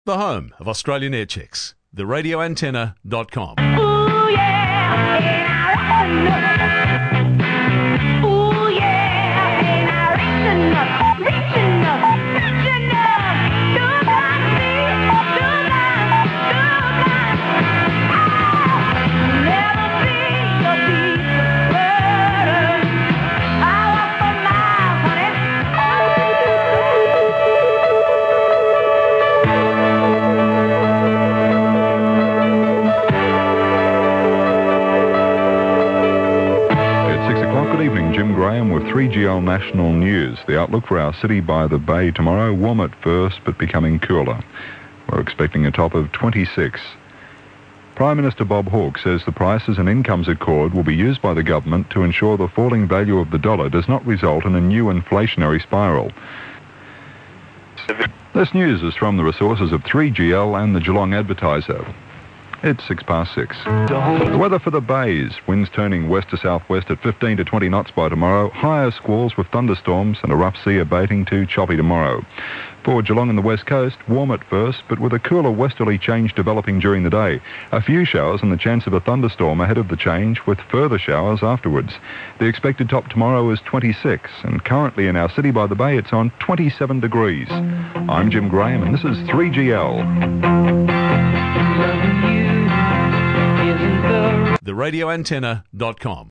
The home of Australian air checks, theradioantenna.com. Ooh, yeah, ain't I ooh, yeah, ain't I reaching up, reaching up, reaching up, too blind to see, too blind, never see your peace burden. I walk for miles, honey. It's 6 o'clock. Good evening, Jim Graham with 3GL National News. The outlook for our city by the bay tomorrow, warm at first but becoming cooler. We're expecting a top of 26. Prime Minister Bob Hawke says the prices and incomes accord will be used by the government to ensure the falling value of the dollar does not result in a new inflationary spiral. This news is from the resources of 3GL and the Geelong Advertiser. It's 6:06. The weather for the bays. Winds turning west to southwest at 15 to 20 knots by tomorrow. Higher squalls with thunderstorms and a rough sea abating to choppy tomorrow. For Geelong and the west coast, warm at first, but with a cooler westerly change developing during the day. A few showers and the chance of a thunderstorm ahead of the change, with further showers afterwards. The expected top tomorrow is 26, and currently in our city by the bay, it's on 27 degrees. I'm Jim Graham, and this is 3GL. Theradioantenna.com.